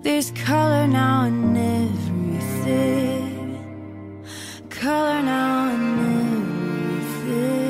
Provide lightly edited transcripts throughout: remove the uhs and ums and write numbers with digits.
There's color now in everything. Color now in everything.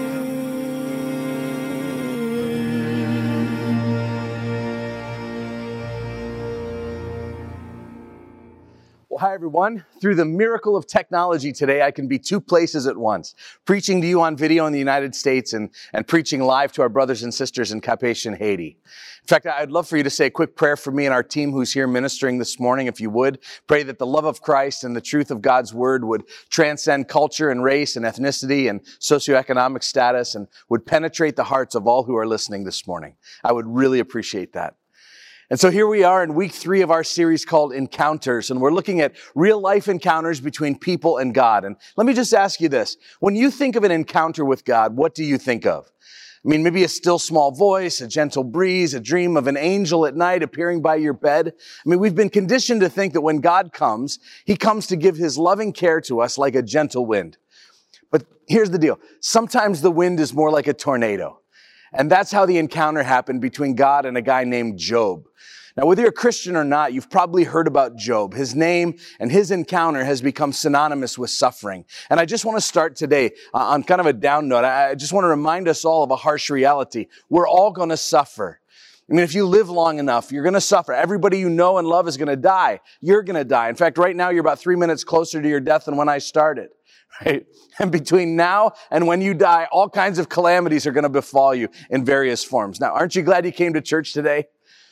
Well, hi, everyone. Through the miracle of technology today, I can be two places at once, preaching to you on video in the United States and preaching live to our brothers and sisters in Cap-Haïtien, Haiti. In fact, I'd love for you to say a quick prayer for me and our team who's here ministering this morning, if you would. Pray that the love of Christ and the truth of God's word would transcend culture and race and ethnicity and socioeconomic status and would penetrate the hearts of all who are listening this morning. I would really appreciate that. And so here we are in week 3 of our series called Encounters, and we're looking at real life encounters between people and God. And let me just ask you this. When you think of an encounter with God, what do you think of? I mean, maybe a still small voice, a gentle breeze, a dream of an angel at night appearing by your bed. I mean, we've been conditioned to think that when God comes, He comes to give His loving care to us like a gentle wind. But here's the deal. Sometimes the wind is more like a tornado. And that's how the encounter happened between God and a guy named Job. Now, whether you're a Christian or not, you've probably heard about Job. His name and his encounter has become synonymous with suffering. And I just want to start today on kind of a down note. I just want to remind us all of a harsh reality. We're all going to suffer. I mean, if you live long enough, you're going to suffer. Everybody you know and love is going to die. You're going to die. In fact, right now, you're about 3 minutes closer to your death than when I started. Right? And between now and when you die, all kinds of calamities are going to befall you in various forms. Now, aren't you glad you came to church today?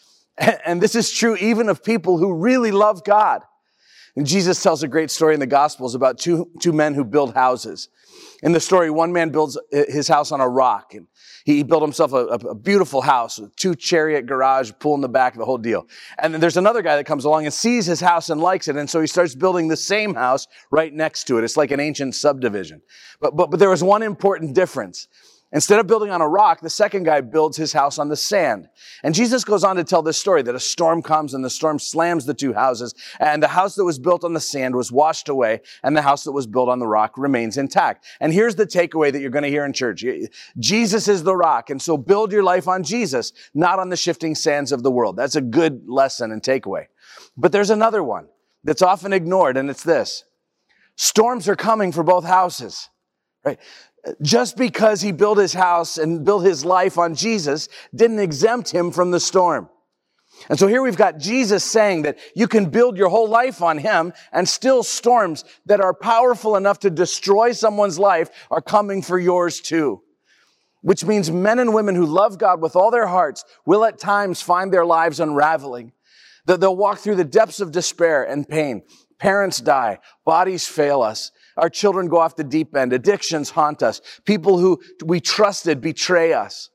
And this is true even of people who really love God. And Jesus tells a great story in the Gospels about two men who build houses. In the story, one man builds his house on a rock, and he built himself a beautiful house with 2-chariot garage, pool in the back, the whole deal. And then there's another guy that comes along and sees his house and likes it, and so he starts building the same house right next to it. It's like an ancient subdivision. But there was one important difference. Instead of building on a rock, the second guy builds his house on the sand. And Jesus goes on to tell this story that a storm comes and the storm slams the two houses, and the house that was built on the sand was washed away, and the house that was built on the rock remains intact. And here's the takeaway that you're going to hear in church. Jesus is the rock, and so build your life on Jesus, not on the shifting sands of the world. That's a good lesson and takeaway. But there's another one that's often ignored, and it's this. Storms are coming for both houses, right? Just because he built his house and built his life on Jesus didn't exempt him from the storm. And so here we've got Jesus saying that you can build your whole life on him, and still storms that are powerful enough to destroy someone's life are coming for yours too. Which means men and women who love God with all their hearts will at times find their lives unraveling. That they'll walk through the depths of despair and pain. Parents die. Bodies fail us. Our children go off the deep end. Addictions haunt us. People who we trusted betray us.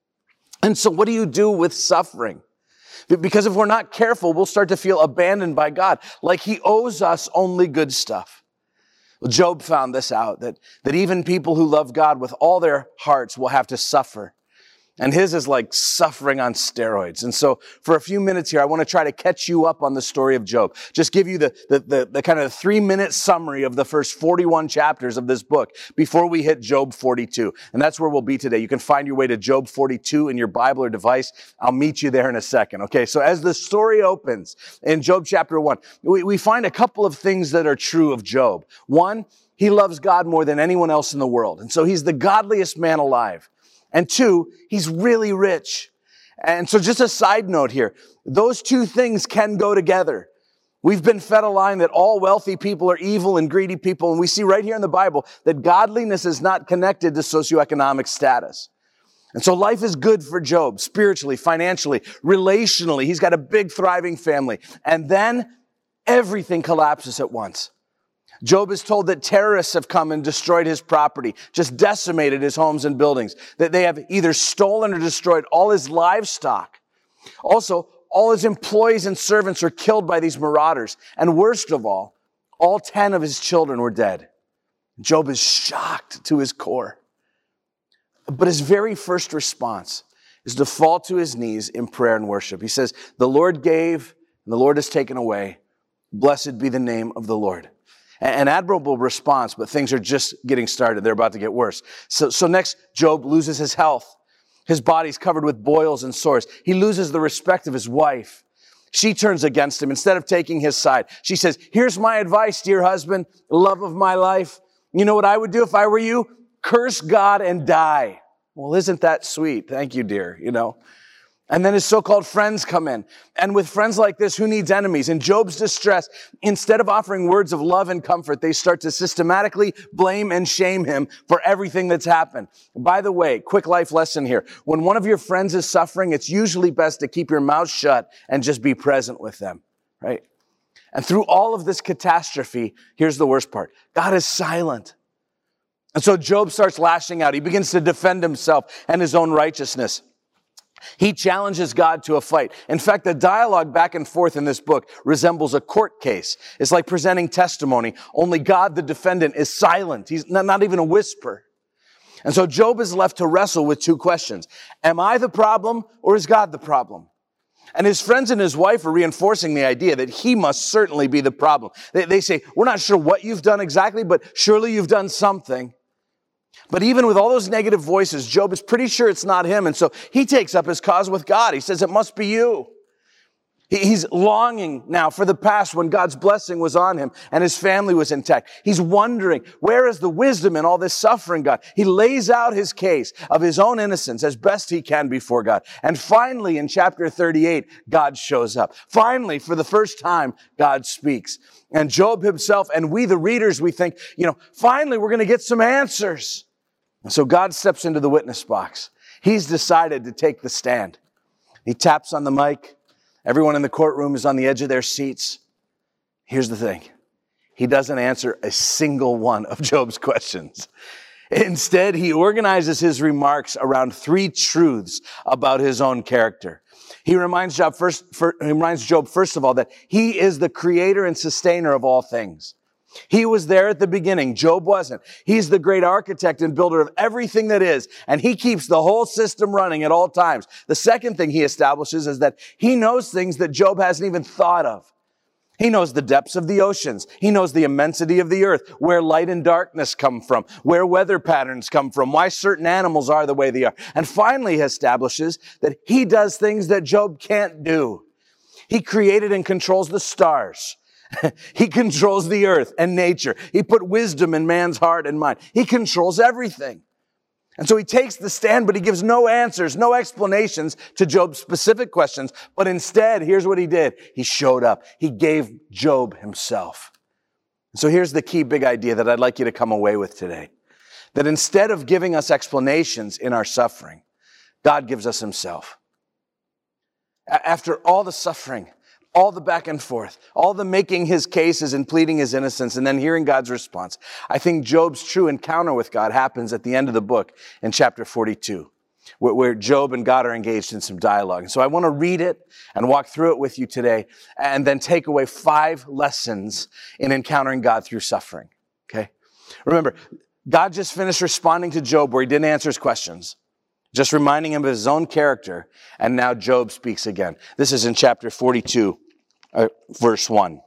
And so what do you do with suffering? Because if we're not careful, we'll start to feel abandoned by God, like he owes us only good stuff. Well, Job found this out, that even people who love God with all their hearts will have to suffer. And his is like suffering on steroids. And so for a few minutes here, I want to try to catch you up on the story of Job. Just give you the kind of 3-minute summary of the first 41 chapters of this book before we hit Job 42. And that's where we'll be today. You can find your way to Job 42 in your Bible or device. I'll meet you there in a second. Okay, so as the story opens in Job chapter 1, we find a couple of things that are true of Job. One, he loves God more than anyone else in the world. And so he's the godliest man alive. And 2, he's really rich. And so just a side note here, those two things can go together. We've been fed a line that all wealthy people are evil and greedy people. And we see right here in the Bible that godliness is not connected to socioeconomic status. And so life is good for Job, spiritually, financially, relationally. He's got a big, thriving family. And then everything collapses at once. Job is told that terrorists have come and destroyed his property, just decimated his homes and buildings, that they have either stolen or destroyed all his livestock. Also, all his employees and servants are killed by these marauders. And worst of all 10 of his children were dead. Job is shocked to his core. But his very first response is to fall to his knees in prayer and worship. He says, "The Lord gave, and the Lord has taken away. Blessed be the name of the Lord." An admirable response, but things are just getting started. They're about to get worse. So next, Job loses his health. His body's covered with boils and sores. He loses the respect of his wife. She turns against him instead of taking his side. She says, here's my advice, dear husband, love of my life. You know what I would do if I were you? Curse God and die. Well, isn't that sweet? Thank you, dear, And then his so-called friends come in. And with friends like this, who needs enemies? In Job's distress, instead of offering words of love and comfort, they start to systematically blame and shame him for everything that's happened. By the way, quick life lesson here. When one of your friends is suffering, it's usually best to keep your mouth shut and just be present with them, right? And through all of this catastrophe, here's the worst part. God is silent. And so Job starts lashing out. He begins to defend himself and his own righteousness. He challenges God to a fight. In fact, the dialogue back and forth in this book resembles a court case. It's like presenting testimony, only God, the defendant, is silent. He's not even a whisper. And so Job is left to wrestle with two questions. Am I the problem or is God the problem? And his friends and his wife are reinforcing the idea that he must certainly be the problem. They say, we're not sure what you've done exactly, but surely you've done something. But even with all those negative voices, Job is pretty sure it's not him. And so he takes up his cause with God. He says, it must be you. He's longing now for the past when God's blessing was on him and his family was intact. He's wondering, where is the wisdom in all this suffering, God? He lays out his case of his own innocence as best he can before God. And finally, in chapter 38, God shows up. Finally, for the first time, God speaks. And Job himself and we, the readers, we think, finally, we're going to get some answers. And so God steps into the witness box. He's decided to take the stand. He taps on the mic. Everyone in the courtroom is on the edge of their seats. Here's the thing. He doesn't answer a single one of Job's questions. Instead, he organizes his remarks around three truths about his own character. He reminds Job, first of all, that he is the creator and sustainer of all things. He was there at the beginning. Job wasn't. He's the great architect and builder of everything that is, and he keeps the whole system running at all times. The second thing he establishes is that he knows things that Job hasn't even thought of. He knows the depths of the oceans. He knows the immensity of the earth, where light and darkness come from, where weather patterns come from, why certain animals are the way they are. And finally, he establishes that he does things that Job can't do. He created and controls the stars. He controls the earth and nature. He put wisdom in man's heart and mind. He controls everything. And so he takes the stand, but he gives no answers, no explanations to Job's specific questions. But instead, here's what he did. He showed up. He gave Job himself. So here's the key big idea that I'd like you to come away with today. That instead of giving us explanations in our suffering, God gives us himself. After all the suffering, all the back and forth, all the making his cases and pleading his innocence and then hearing God's response, I think Job's true encounter with God happens at the end of the book in chapter 42, where Job and God are engaged in some dialogue. And so I want to read it and walk through it with you today and then take away 5 lessons in encountering God through suffering, okay? Remember, God just finished responding to Job where he didn't answer his questions, just reminding him of his own character, and now Job speaks again. This is in chapter 42. Verse 1.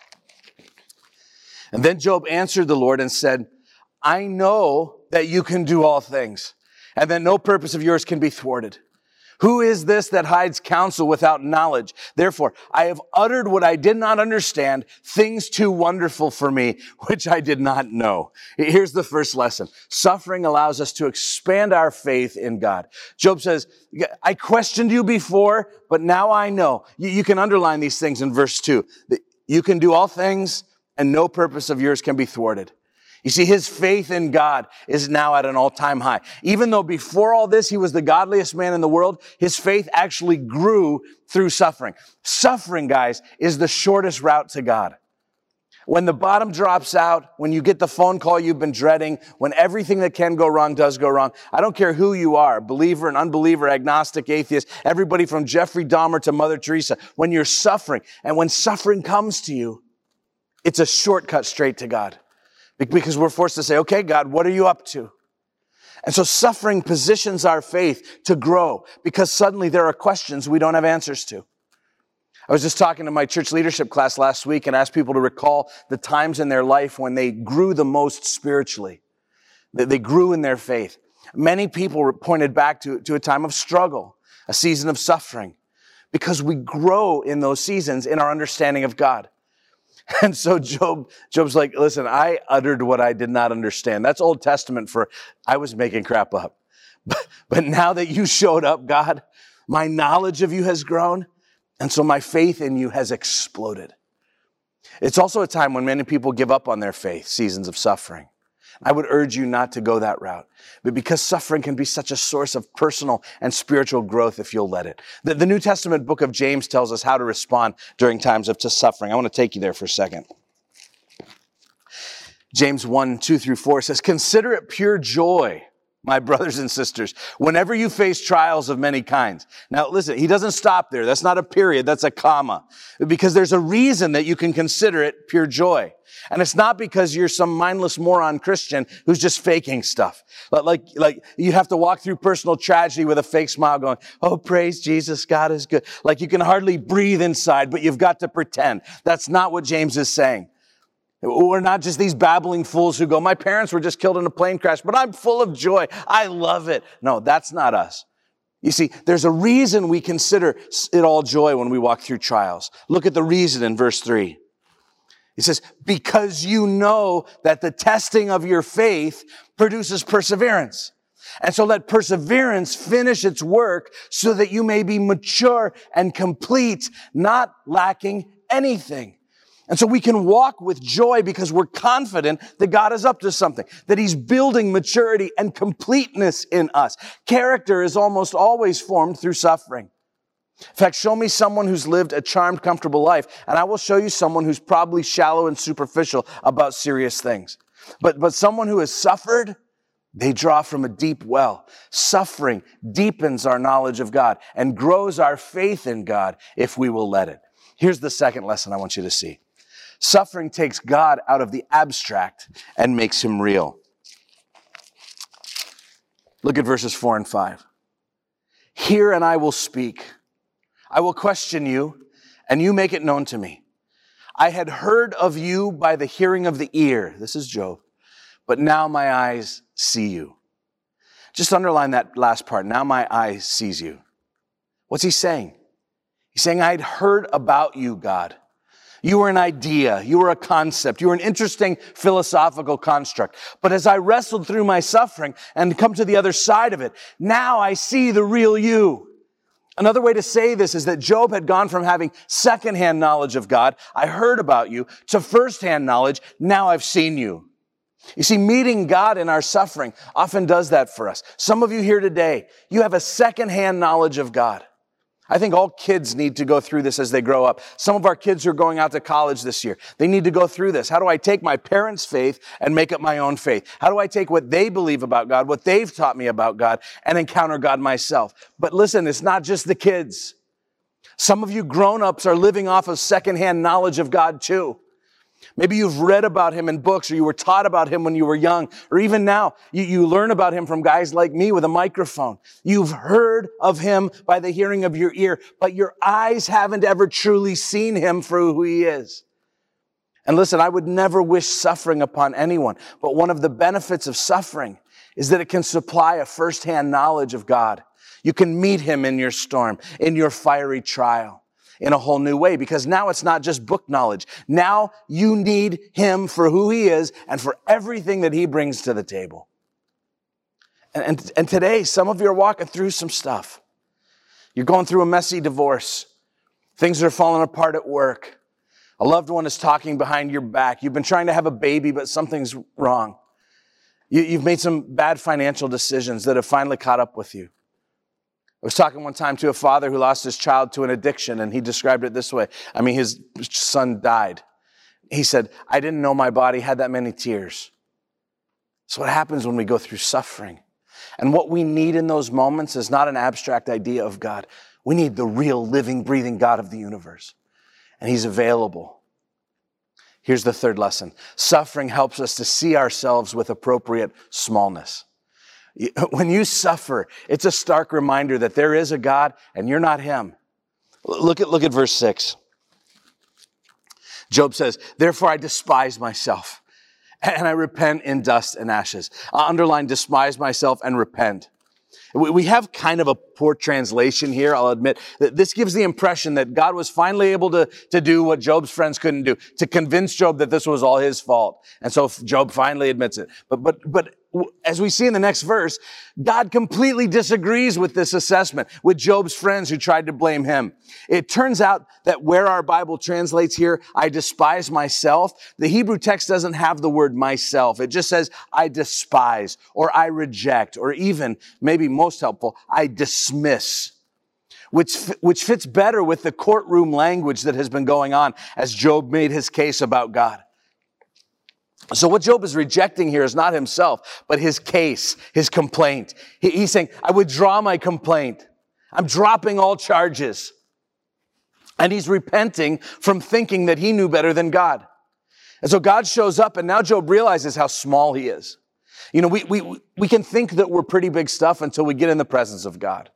And then Job answered the Lord and said, I know that you can do all things, and that no purpose of yours can be thwarted. Who is this that hides counsel without knowledge? Therefore, I have uttered what I did not understand, things too wonderful for me, which I did not know. Here's the first lesson. Suffering allows us to expand our faith in God. Job says, I questioned you before, but now I know. You can underline these things in verse 2. You can do all things, and no purpose of yours can be thwarted. You see, his faith in God is now at an all-time high. Even though before all this, he was the godliest man in the world, his faith actually grew through suffering. Suffering, guys, is the shortest route to God. When the bottom drops out, when you get the phone call you've been dreading, when everything that can go wrong does go wrong, I don't care who you are, believer and unbeliever, agnostic, atheist, everybody from Jeffrey Dahmer to Mother Teresa, when you're suffering, and when suffering comes to you, it's a shortcut straight to God. Because we're forced to say, okay, God, what are you up to? And so suffering positions our faith to grow because suddenly there are questions we don't have answers to. I was just talking to my church leadership class last week and asked people to recall the times in their life when they grew the most spiritually. They grew in their faith. Many people pointed back to a time of struggle, a season of suffering. because we grow in those seasons in our understanding of God. And so Job's like, listen, I uttered what I did not understand. That's Old Testament for I was making crap up. But now that you showed up, God, my knowledge of you has grown. And so my faith in you has exploded. It's also a time when many people give up on their faith, seasons of suffering. I would urge you not to go that route. But because suffering can be such a source of personal and spiritual growth if you'll let it. The New Testament book of James tells us how to respond during times of suffering. I want to take you there for a second. James 1:2-4 says, "Consider it pure joy, my brothers and sisters, whenever you face trials of many kinds." Now listen, he doesn't stop there. That's not a period, that's a comma. Because there's a reason that you can consider it pure joy. And it's not because you're some mindless moron Christian who's just faking stuff. Like you have to walk through personal tragedy with a fake smile going, "Oh, praise Jesus, God is good." Like you can hardly breathe inside, but you've got to pretend. That's not what James is saying. We're not just these babbling fools who go, "My parents were just killed in a plane crash, but I'm full of joy. I love it." No, that's not us. You see, there's a reason we consider it all joy when we walk through trials. Look at the reason in verse 3. He says, "Because you know that the testing of your faith produces perseverance. And so let perseverance finish its work so that you may be mature and complete, not lacking anything." And so we can walk with joy because we're confident that God is up to something, that he's building maturity and completeness in us. Character is almost always formed through suffering. In fact, show me someone who's lived a charmed, comfortable life, and I will show you someone who's probably shallow and superficial about serious things. But someone who has suffered, they draw from a deep well. Suffering deepens our knowledge of God and grows our faith in God if we will let it. Here's the second lesson I want you to see. Suffering takes God out of the abstract and makes him real. Look at verses 4 and 5. "Hear and I will speak. I will question you, and you make it known to me. I had heard of you by the hearing of the ear." This is Job. "But now my eyes see you." Just underline that last part. Now my eyes sees you. What's he saying? He's saying, I had heard about you, God. You were an idea. You were a concept. You were an interesting philosophical construct. But as I wrestled through my suffering and come to the other side of it, now I see the real you. Another way to say this is that Job had gone from having secondhand knowledge of God, "I heard about you," to firsthand knowledge, "Now I've seen you." You see, meeting God in our suffering often does that for us. Some of you here today, you have a secondhand knowledge of God. I think all kids need to go through this as they grow up. Some of our kids who are going out to college this year, they need to go through this. How do I take my parents' faith and make it my own faith? How do I take what they believe about God, what they've taught me about God, and encounter God myself? But listen, it's not just the kids. Some of you grown-ups are living off of secondhand knowledge of God too. Maybe you've read about him in books, or you were taught about him when you were young, or even now, you learn about him from guys like me with a microphone. You've heard of him by the hearing of your ear, but your eyes haven't ever truly seen him for who he is. And listen, I would never wish suffering upon anyone, but one of the benefits of suffering is that it can supply a firsthand knowledge of God. You can meet him in your storm, in your fiery trial, in a whole new way, because now it's not just book knowledge. Now you need him for who he is and for everything that he brings to the table. And today, some of you are walking through some stuff. You're going through a messy divorce. Things are falling apart at work. A loved one is talking behind your back. You've been trying to have a baby, but something's wrong. You've made some bad financial decisions that have finally caught up with you. I was talking one time to a father who lost his child to an addiction, and he described it this way. His son died. He said, "I didn't know my body had that many tears." So what happens when we go through suffering? And what we need in those moments is not an abstract idea of God. We need the real, living, breathing God of the universe. And he's available. Here's the third lesson. Suffering helps us to see ourselves with appropriate smallness. When you suffer, it's a stark reminder that there is a God and you're not him. Look at verse 6. Job says, "Therefore I despise myself and I repent in dust and ashes." I underline despise myself and repent. We have kind of a poor translation here, I'll admit. This gives the impression that God was finally able to do what Job's friends couldn't do, to convince Job that this was all his fault. And so Job finally admits it. But as we see in the next verse, God completely disagrees with this assessment, with Job's friends who tried to blame him. It turns out that where our Bible translates here, I despise myself, the Hebrew text doesn't have the word myself. It just says, I despise, or I reject, or even, maybe most helpful, I dismiss, which fits better with the courtroom language that has been going on as Job made his case about God. So what Job is rejecting here is not himself, but his case, his complaint. He's saying, I withdraw my complaint. I'm dropping all charges. And he's repenting from thinking that he knew better than God. And so God shows up, and now Job realizes how small he is. You know, we can think that we're pretty big stuff until we get in the presence of God.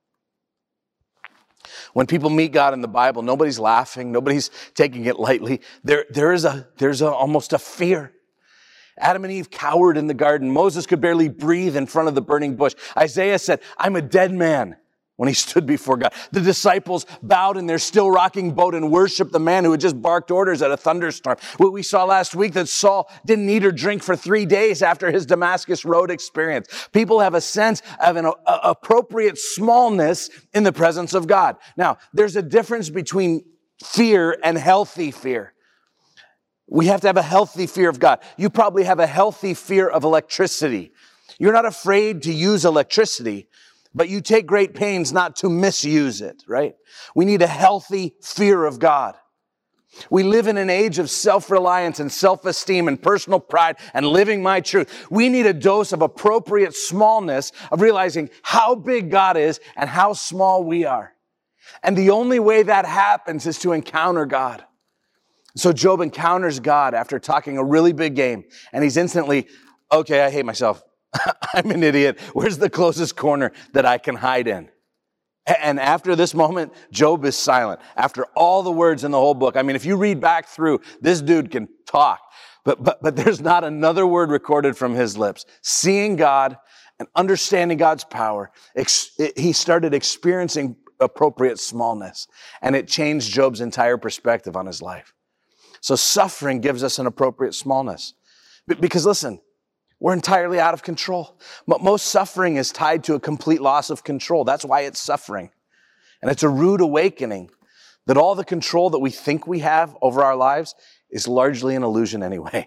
When people meet God in the Bible, nobody's laughing, nobody's taking it lightly. There's almost a fear. Adam and Eve cowered in the garden. Moses could barely breathe in front of the burning bush. Isaiah said, I'm a dead man, when he stood before God. The disciples bowed in their still rocking boat and worshiped the man who had just barked orders at a thunderstorm. We saw last week that Saul didn't eat or drink for 3 days after his Damascus Road experience. People have a sense of an appropriate smallness in the presence of God. Now, there's a difference between fear and healthy fear. We have to have a healthy fear of God. You probably have a healthy fear of electricity. You're not afraid to use electricity, but you take great pains not to misuse it, right? We need a healthy fear of God. We live in an age of self-reliance and self-esteem and personal pride and living my truth. We need a dose of appropriate smallness of realizing how big God is and how small we are. And the only way that happens is to encounter God. So Job encounters God after talking a really big game, and he's instantly, okay, I hate myself. I'm an idiot. Where's the closest corner that I can hide in? And after this moment, Job is silent. After all the words in the whole book, I mean, if you read back through, this dude can talk, but there's not another word recorded from his lips. Seeing God and understanding God's power, he started experiencing appropriate smallness, and it changed Job's entire perspective on his life. So suffering gives us an appropriate smallness. Because listen, we're entirely out of control. But most suffering is tied to a complete loss of control. That's why it's suffering. And it's a rude awakening that all the control that we think we have over our lives is largely an illusion anyway.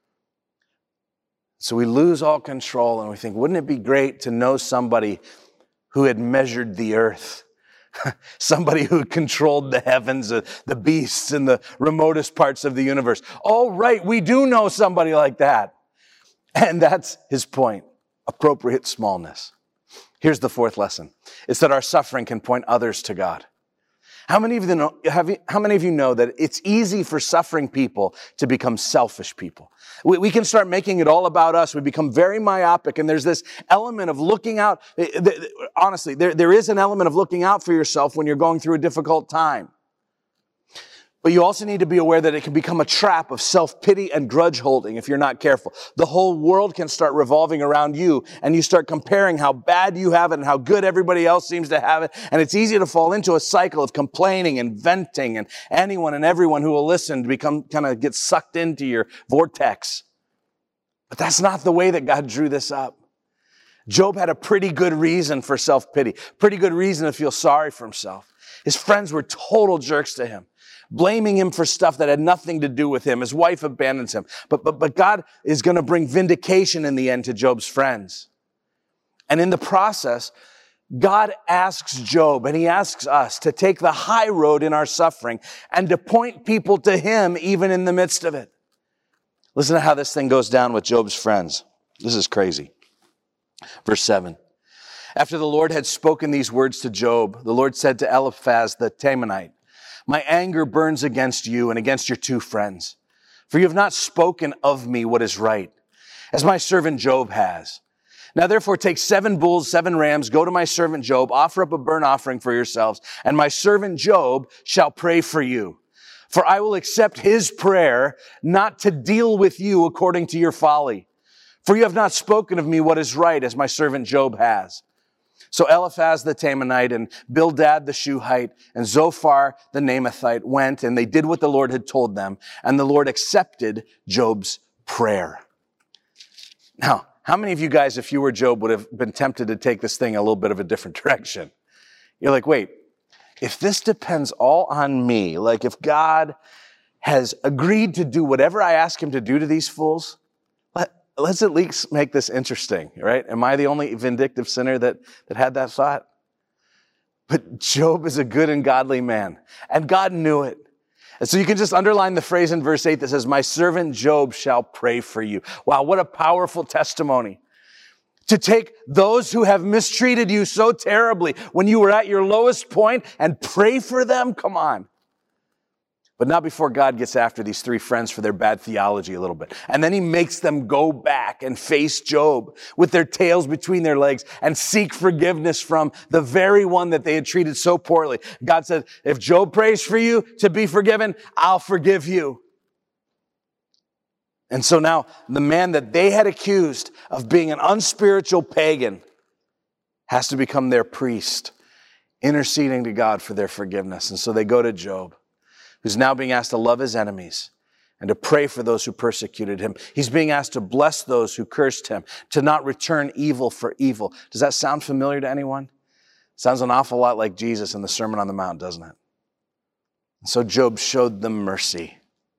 So we lose all control and we think, wouldn't it be great to know somebody who had measured the earth? Somebody who controlled the heavens, the beasts, and the remotest parts of the universe. Oh, right, we do know somebody like that. And that's his point, appropriate smallness. Here's the fourth lesson. It's that our suffering can point others to God. How many of you know that it's easy for suffering people to become selfish people? We can start making it all about us. We become very myopic, and there's this element of looking out. Honestly, there is an element of looking out for yourself when you're going through a difficult time. But you also need to be aware that it can become a trap of self-pity and grudge holding if you're not careful. The whole world can start revolving around you, and you start comparing how bad you have it and how good everybody else seems to have it. And it's easy to fall into a cycle of complaining and venting, and anyone and everyone who will listen to get sucked into your vortex. But that's not the way that God drew this up. Job had a pretty good reason for self-pity, pretty good reason to feel sorry for himself. His friends were total jerks to him, blaming him for stuff that had nothing to do with him. His wife abandons him. But God is going to bring vindication in the end to Job's friends. And in the process, God asks Job, and he asks us, to take the high road in our suffering and to point people to him even in the midst of it. Listen to how this thing goes down with Job's friends. This is crazy. Verse 7. After the Lord had spoken these words to Job, the Lord said to Eliphaz the Temanite, my anger burns against you and against your two friends, for you have not spoken of me what is right, as my servant Job has. Now therefore take 7 bulls, 7 rams, go to my servant Job, offer up a burnt offering for yourselves, and my servant Job shall pray for you. For I will accept his prayer, not to deal with you according to your folly. For you have not spoken of me what is right, as my servant Job has. So Eliphaz the Temanite and Bildad the Shuhite and Zophar the Naamathite went, and they did what the Lord had told them, and the Lord accepted Job's prayer. Now, how many of you guys, if you were Job, would have been tempted to take this thing a little bit of a different direction? You're like, wait, if this depends all on me, like if God has agreed to do whatever I ask him to do to these fools, let's at least make this interesting, right? Am I the only vindictive sinner that had that thought? But Job is a good and godly man, and God knew it. And so you can just underline the phrase in verse 8 that says, my servant Job shall pray for you. Wow, what a powerful testimony. To take those who have mistreated you so terribly when you were at your lowest point and pray for them? Come on. But not before God gets after these three friends for their bad theology a little bit. And then he makes them go back and face Job with their tails between their legs and seek forgiveness from the very one that they had treated so poorly. God said, if Job prays for you to be forgiven, I'll forgive you. And so now the man that they had accused of being an unspiritual pagan has to become their priest, interceding to God for their forgiveness. And so they go to Job, who's now being asked to love his enemies and to pray for those who persecuted him. He's being asked to bless those who cursed him, to not return evil for evil. Does that sound familiar to anyone? Sounds an awful lot like Jesus in the Sermon on the Mount, doesn't it? And so Job showed them mercy.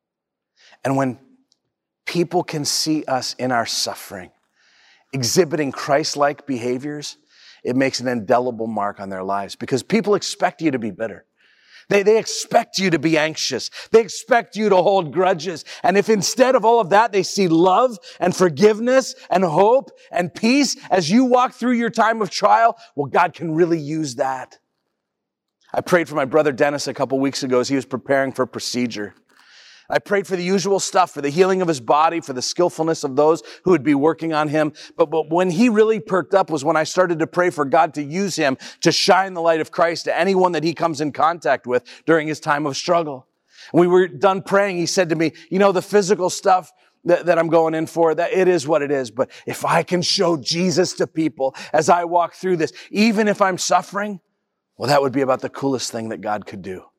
And when people can see us in our suffering, exhibiting Christ-like behaviors, it makes an indelible mark on their lives because people expect you to be bitter. They expect you to be anxious. They expect you to hold grudges. And if instead of all of that, they see love and forgiveness and hope and peace as you walk through your time of trial, well, God can really use that. I prayed for my brother Dennis a couple weeks ago as he was preparing for a procedure. I prayed for the usual stuff, for the healing of his body, for the skillfulness of those who would be working on him. But when he really perked up was when I started to pray for God to use him to shine the light of Christ to anyone that he comes in contact with during his time of struggle. When we were done praying, he said to me, you know, the physical stuff that I'm going in for, that it is what it is. But if I can show Jesus to people as I walk through this, even if I'm suffering, well, that would be about the coolest thing that God could do.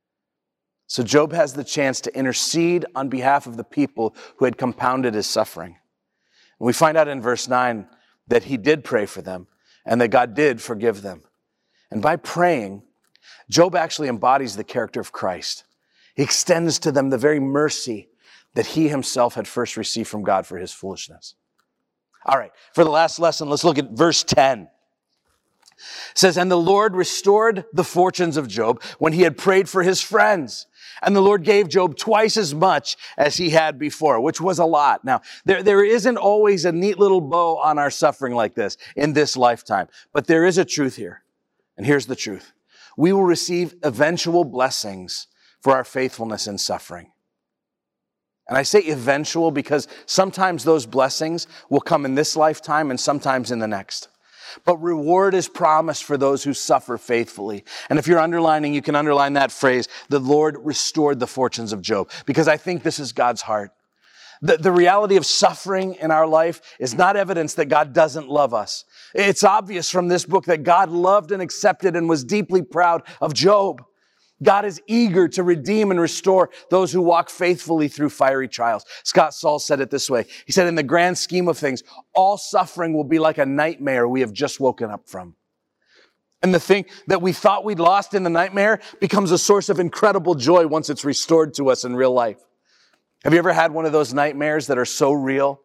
So Job has the chance to intercede on behalf of the people who had compounded his suffering. And we find out in verse 9 that he did pray for them and that God did forgive them. And by praying, Job actually embodies the character of Christ. He extends to them the very mercy that he himself had first received from God for his foolishness. All right, for the last lesson, let's look at verse 10. It says, and the Lord restored the fortunes of Job when he had prayed for his friends. And the Lord gave Job twice as much as he had before, which was a lot. Now, there isn't always a neat little bow on our suffering like this in this lifetime. But there is a truth here. And here's the truth. We will receive eventual blessings for our faithfulness in suffering. And I say eventual because sometimes those blessings will come in this lifetime and sometimes in the next. But reward is promised for those who suffer faithfully. And if you're underlining, you can underline that phrase, the Lord restored the fortunes of Job, because I think this is God's heart. The reality of suffering in our life is not evidence that God doesn't love us. It's obvious from this book that God loved and accepted and was deeply proud of Job. God is eager to redeem and restore those who walk faithfully through fiery trials. Scott Saul said it this way. He said, in the grand scheme of things, all suffering will be like a nightmare we have just woken up from. And the thing that we thought we'd lost in the nightmare becomes a source of incredible joy once it's restored to us in real life. Have you ever had one of those nightmares that are so real?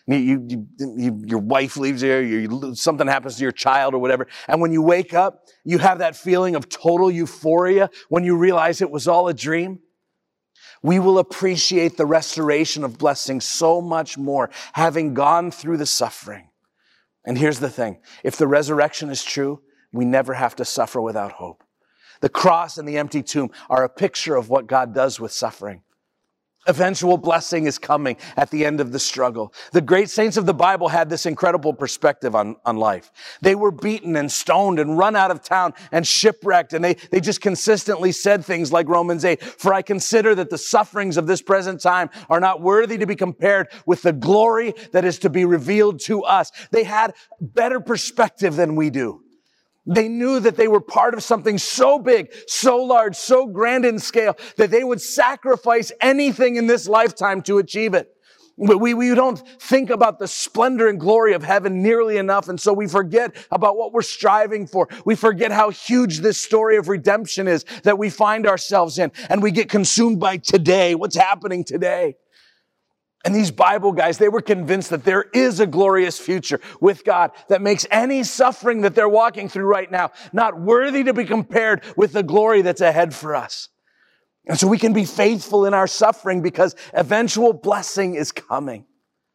Your wife leaves you, something happens to your child or whatever. And when you wake up, you have that feeling of total euphoria when you realize it was all a dream. We will appreciate the restoration of blessings so much more, having gone through the suffering. And here's the thing. If the resurrection is true, we never have to suffer without hope. The cross and the empty tomb are a picture of what God does with suffering. Eventual blessing is coming at the end of the struggle. The great saints of the Bible had this incredible perspective on life. They were beaten and stoned and run out of town and shipwrecked. And they just consistently said things like Romans 8, for I consider that the sufferings of this present time are not worthy to be compared with the glory that is to be revealed to us. They had better perspective than we do. They knew that they were part of something so big, so large, so grand in scale that they would sacrifice anything in this lifetime to achieve it. We don't think about the splendor and glory of heaven nearly enough, and so we forget about what we're striving for. We forget how huge this story of redemption is that we find ourselves in, and we get consumed by today, what's happening today. And these Bible guys, they were convinced that there is a glorious future with God that makes any suffering that they're walking through right now not worthy to be compared with the glory that's ahead for us. And so we can be faithful in our suffering because eventual blessing is coming.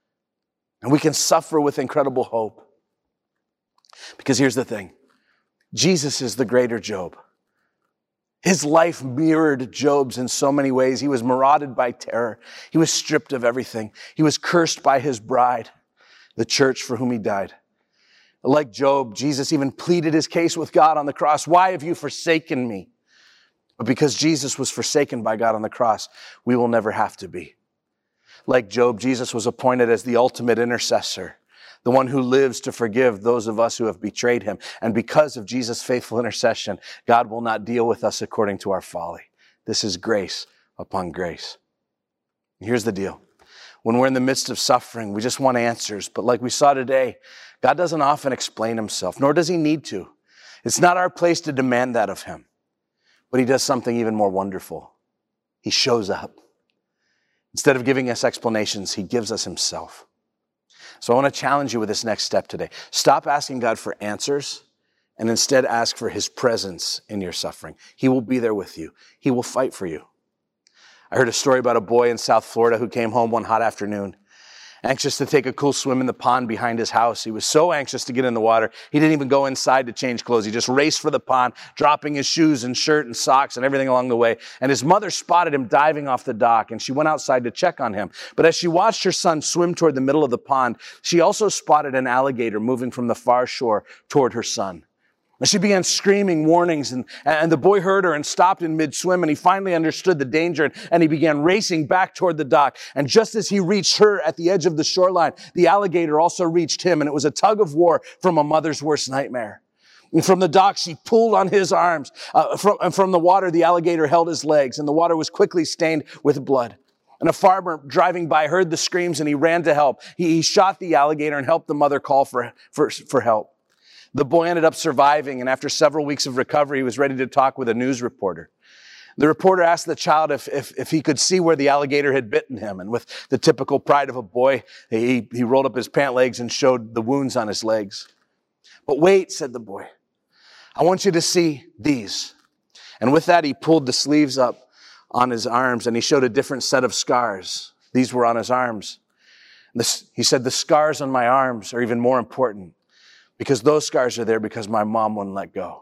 And we can suffer with incredible hope. Because here's the thing. Jesus is the greater Job. His life mirrored Job's in so many ways. He was marauded by terror. He was stripped of everything. He was cursed by his bride, the church for whom he died. Like Job, Jesus even pleaded his case with God on the cross. Why have you forsaken me? But because Jesus was forsaken by God on the cross, we will never have to be. Like Job, Jesus was appointed as the ultimate intercessor, the one who lives to forgive those of us who have betrayed him. And because of Jesus' faithful intercession, God will not deal with us according to our folly. This is grace upon grace. Here's the deal. When we're in the midst of suffering, we just want answers. But like we saw today, God doesn't often explain himself, nor does he need to. It's not our place to demand that of him. But he does something even more wonderful. He shows up. Instead of giving us explanations, he gives us himself. So I want to challenge you with this next step today. Stop asking God for answers and instead ask for his presence in your suffering. He will be there with you. He will fight for you. I heard a story about a boy in South Florida who came home one hot afternoon, anxious to take a cool swim in the pond behind his house. He was so anxious to get in the water, he didn't even go inside to change clothes. He just raced for the pond, dropping his shoes and shirt and socks and everything along the way. And his mother spotted him diving off the dock, and she went outside to check on him. But as she watched her son swim toward the middle of the pond, she also spotted an alligator moving from the far shore toward her son. And she began screaming warnings, and the boy heard her and stopped in mid-swim, and he finally understood the danger, and he began racing back toward the dock. And just as he reached her at the edge of the shoreline, the alligator also reached him, and it was a tug of war from a mother's worst nightmare. And from the dock, she pulled on his arms. From the water, the alligator held his legs, and the water was quickly stained with blood. And a farmer driving by heard the screams, and he ran to help. He shot the alligator and helped the mother call for help. The boy ended up surviving, and after several weeks of recovery, he was ready to talk with a news reporter. The reporter asked the child if he could see where the alligator had bitten him, and with the typical pride of a boy, he rolled up his pant legs and showed the wounds on his legs. But wait, said the boy, I want you to see these. And with that, he pulled the sleeves up on his arms, and he showed a different set of scars. These were on his arms. He said, the scars on my arms are even more important, because those scars are there because my mom wouldn't let go.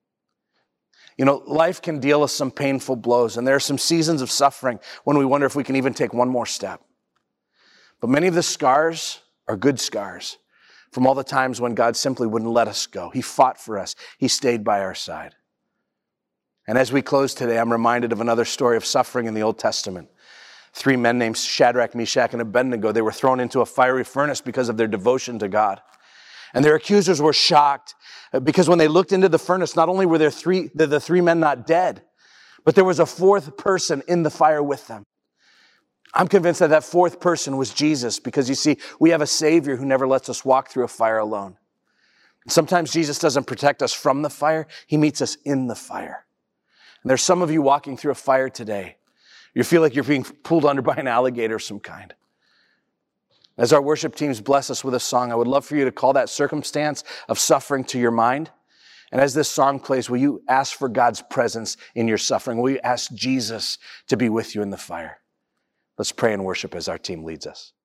You know, life can deal us some painful blows, and there are some seasons of suffering when we wonder if we can even take one more step. But many of the scars are good scars from all the times when God simply wouldn't let us go. He fought for us. He stayed by our side. And as we close today, I'm reminded of another story of suffering in the Old Testament. 3 men named Shadrach, Meshach, and Abednego, they were thrown into a fiery furnace because of their devotion to God. And their accusers were shocked because when they looked into the furnace, not only were the 3 men not dead, but there was a 4th person in the fire with them. I'm convinced that 4th person was Jesus, because you see, we have a Savior who never lets us walk through a fire alone. Sometimes Jesus doesn't protect us from the fire. He meets us in the fire. And there's some of you walking through a fire today. You feel like you're being pulled under by an alligator of some kind. As our worship teams bless us with a song, I would love for you to call that circumstance of suffering to your mind. And as this song plays, will you ask for God's presence in your suffering? Will you ask Jesus to be with you in the fire? Let's pray and worship as our team leads us.